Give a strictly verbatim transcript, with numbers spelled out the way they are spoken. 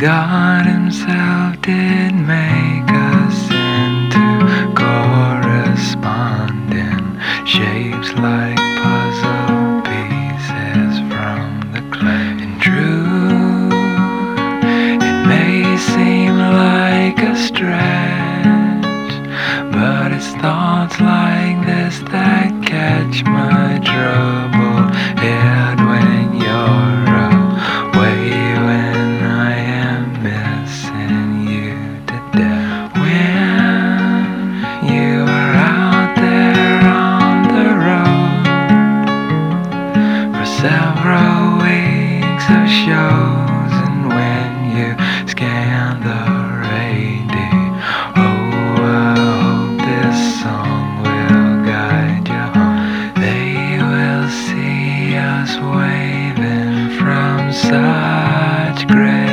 God himself did make us into corresponding shapes like puzzle pieces from the clay. And true, it may seem like a stretch, but it's thoughts like this that catch my troubled head when you're away, when I am missing you to death. When you are out there on the road for several weeks of shows, and when you scan the radio, oh, I hope this song will guide you home. They will see us waving from such grace.